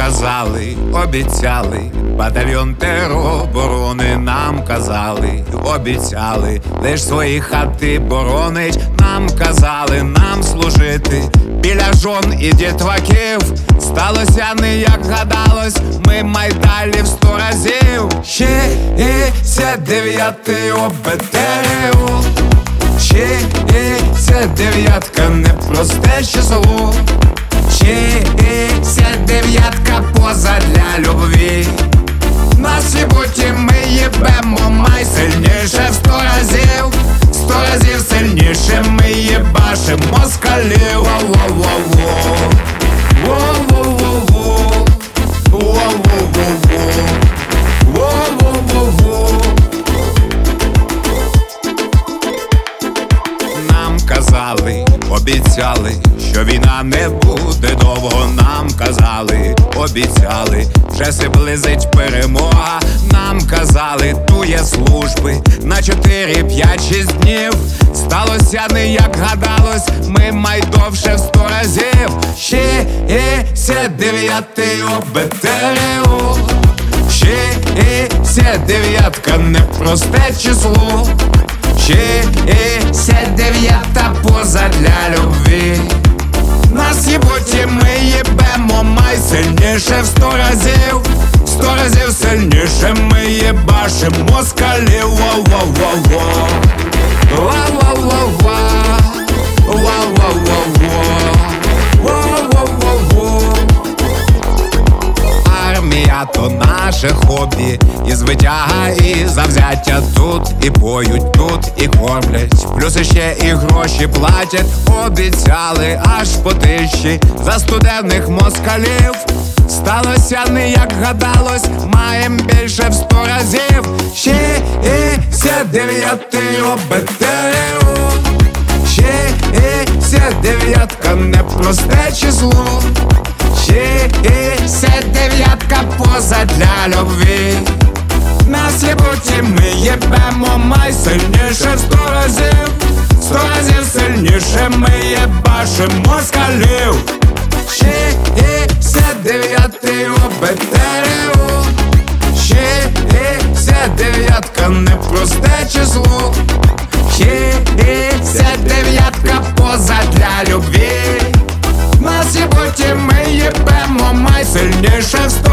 казали, обіцяли, батальйон тероборони нам казали, обіцяли, лиш свої хати боронить, нам казали, нам служити біля жон і дітваків. Сталося не як гадалось, ми майдалі в 100 разів. 69-й ОБТРУ, 69-ка непросте число, 69-ка поза для любві. На світі ми їбемо май сильніше в 100 разів, 100 разів сильніше ми їбашим москалів. Воу-воу-воу-воу, воу-воу-воу-воу, воу-воу-воу-воу, воу-воу-воу-воу. Нам казали, обіцяли, що війна не буде довго. Нам казали, обіцяли, вже се близить перемога. Нам казали, тує служби на 4, 5, 6 днів. Сталося не як гадалось, ми майдовше в 100 разів. 69-й ОБТРУ, 69-ка непросте число, 69-та поза для любві. На світі ми їбемо май сильніше в 100 разів, 100 разів сильніше ми їбашим москалів. Воу-воу-воу-воу, воу-воу-воу-воу, воу-воу-воу-воу, воу-воу-воу-воу. Армія то наше хобі, і звитяга, і завзяття тут, і поють тут, і кормлять, плюс іще і гроші платять. Обіцяли аж по 1000 за студентних москалів. Сталося не як гадалось, маєм більше в 100 разів. 69-й ОБТРУ, 69-ка непросте число, 69-ка поза для любві. На світі ми їбемо май сильніше в 100 разів, 100 разів сильніше ми їбашим москалів. 69-й ОБТРУ, 69-ка непросте число, 69-ка поза для любві. На світі ми їбемо май сильніше в 100